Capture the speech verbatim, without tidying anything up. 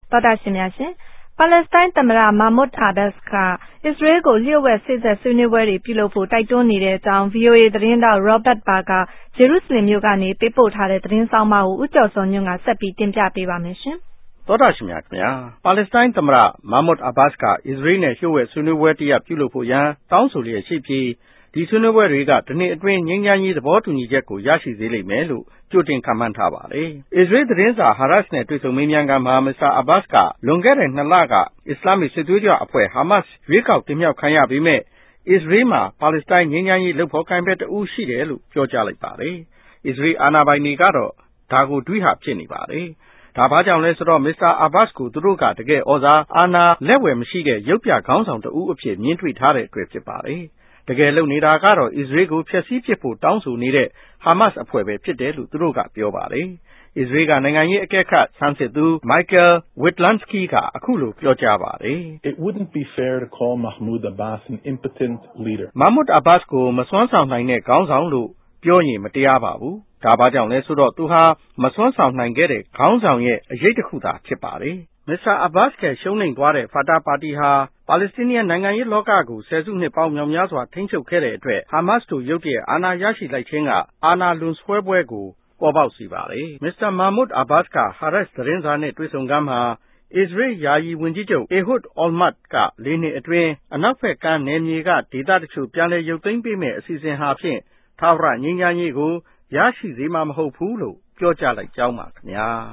သောတာရှင်များရှင်ပါလက်စတိုင်းသမ္မတမာမွတ်အာဘတ်စ်ကအစ္စရေးကိုလျှို့ဝှက်စေ့စပ်ဆွေးနွေးပွဲတွေပြုလုပ်ဖို့တိုက်တွန်းနေတဲ့အကြောင်း ဗီအိုအေ သတင်းတောက် Robert Parker ဂျေရုဆလင်မြို့ကနေပေးပို့ထားတဲ့သတင်းဆောင်မကိုဦးကျော်စောညွန့်ကဆက်ပြီးတင်ပြပေးပါမယ်ရှင်။သောတာရှင်များခင်ဗျာပါလက်စတိုင်းသမ္မတမာမွတ်အာဘတ်စ်ကအစ္စရေးနဲ့လျှို့ဝှက်ဆွေးနွေးပွဲတစ်ရပ်ပြုလုပ်ဖို့ရန်တောင်းဆိုလျက်ရှိပြီးဒီဆွေးနွေးပွဲတွေကတနေ့အတွင်းငြိမ်းချမ်းရေးသဘောတူညီချက်ကိုရရှိစေလိမ့်မယ်လို့ကြိုတင်ခန့်မှန်းထားပါတယ်။အစ္စရေးသတင်းစာဟာရတ်စ်နဲ့တွေ့ဆုံမေးမြန်းခန်းမှာမစ္စတာအာဘတ်စ်ကလွန်ခဲ့တဲ့နှစ်လကအစ္စလာမစ်စစ်သွေးကြွအဖွဲ့ဟာမတ်စ်ရွေးကောက်တင်မြှောက်ခံရပေမဲ့အစ္စရေးမှာပါလက်စတိုင်းငြိမ်းချမ်းရေးလုပ်ဖော်ကိုင်ဖက်တဦးရှိတယ်လို့ပြောကြားလိုက်ပါတယ်။အစ္စရေးအာဏာပိုင်တွေကတော့ဒါကိုတွေးဟဖြစ်နေပါတယ်။ဒါဘာကြောင့်လဲဆိုတော့မစ္စတာအာဘတ်စ်ကိုသူတို့ကတကယ်ဩဇာအာဏာလက်ဝယ်မရှိတဲ့ရုပ်ပြခေါင်းဆောင်တဦးအဖြစ်မြင်တွေ့ထားတဲ့အတွက်ဖြစ်ပါတယ်။တကယ်လုပ်နေတာကတော့အစ္စရေးကိုဖျက်ဆီးပစ်ဖို့တောင်းဆိုနေတဲ့ဟာမတ်စ်အဖွဲ့ပဲဖြစ်တယ်လို့သူတို့ကပြောပါတယ်။အစ္စရေးကနိုင်ငံရေးအကဲခတ်ဆန်းစစ်သူ Michael Witlansky ကအခုလိုပြောကြားပါတယ်။ It wouldn't be fair to call Mahmoud Abbas an impotent leader. Mahmoud Abbas ကိုမစွမ်းဆောင်နိုင်တဲ့ခေါင်းဆောင်လို့ပြောရင်မတရားပါဘူး။ဒါဘာကြောင့်လဲဆိုတော့သူဟာမစွမ်းဆောင်နိုင်ခဲ့တဲ့ခေါင်းဆောင်ရဲ့အရေးတစ်ခုသာဖြစ်ပါတယ်။မစ္စတာအာဘတ်စ်ကရှုံးနိမ့်သွားတဲ့ဖာတာပါတီဟာပါလက်စတိုင်းနိုင်ငံရေးလောကကိုဆယ်စုနှစ်ပေါင်းမြောက်များစွာထိန်းချုပ်ခဲ့တဲ့အတွက်ဟာမတ်စ်တို့ရုတ်တရက်အာဏာရရှိလိုက်ခြင်းကအာဏာလွန်ဆွဲပွဲကိုပေါ်ပေါက်စေပါတယ်။မစ္စတာမာမွတ်အာဘတ်စ်ကဟာရတ်စ်သတင်းစာနဲ့တွေ့ဆုံခန်းမှာအစ္စရေးယာယီဝန်ကြီးချုပ်အေဟွတ်အော်မတ်ကလေးနှစ်အတွင်းအနောက်ဘက်ကမ်းနယ်မြေကဒေသတချို့ပြန်လည်ရုပ်သိမ်းပေးမယ့်အစီအစဉ်ဟာဖြင့်ထာဝရငြိမ်းချမ်းရေးကိုရရှိစေမှာမဟုတ်ဘူးလို့ပြောကြားလိုက်ကြောင်းပါခင်ဗျာ